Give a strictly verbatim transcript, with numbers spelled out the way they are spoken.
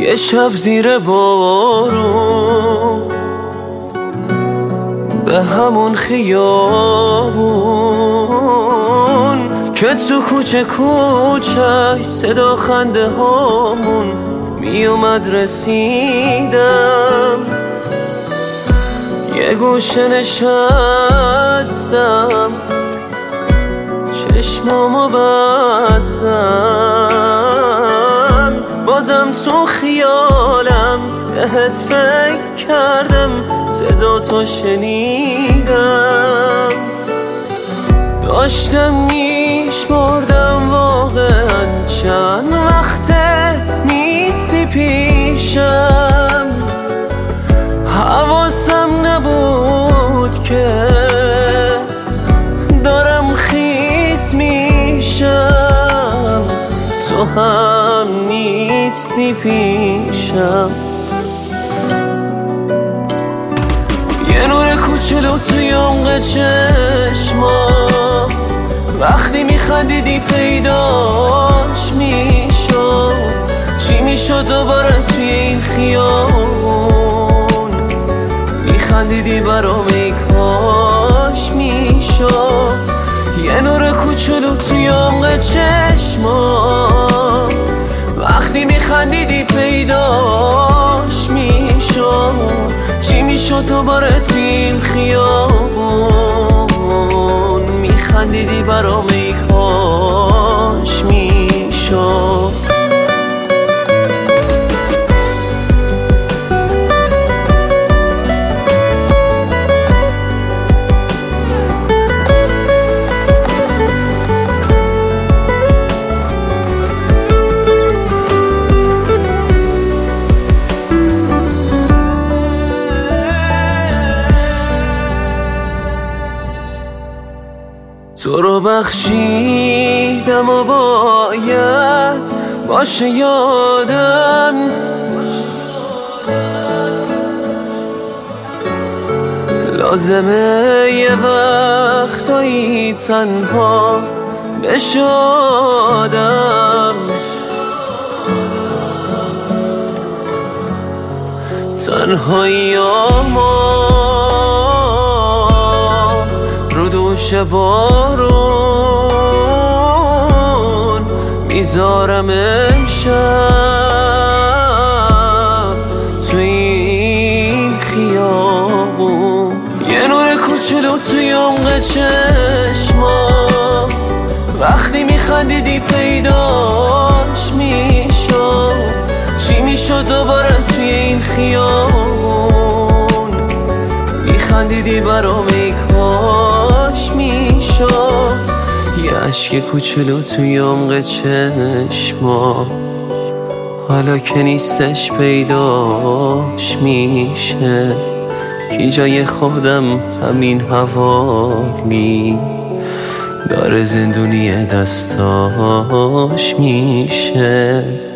یه شب زیر بارون به همون خیابون که تو کوچه کوچه صدا خنده هامون می اومد رسیدم، یه گوشه نشستم چشمامو بستم، بازم تو خیالم بهت فکر کردم، صدا تو شنیدم، داشتم میشمردم واقعا چند وقته نیستی پیشم، حواسم نبود که دارم خیس میشم، تو هم نیستی پیشم. یه نور کوچولو توی عمق چشما وقتی میخندیدی پیداش میشد، چی میشد دوباره توی این خیابون میخندیدی برام ای کاش میشد. یه نور کوچولو توی عمق چشما وقتی میخندیدی پیداش میشد، چی میشد دوباره توی این خیابون میخندیدی برام ای کاش میشد. تو رو بخشیدم و باید باشه یادم، لازمه یه وقتایی تنها بشادم، تنهایی ما رو دوش بارون میذارم امشب تو این خیابون. یه نور کوچولو توی عمق چشما وقتی میخندیدی پیداش میشد، چی میشد دوباره توی این خیابون میخندیدی برام ای کاش میشد. یه عشق کوچولو توی عمق چشما حالا که نیستش پیداش میشه، کی جای خودم همین حوالی داره زندونی دستاش میشه.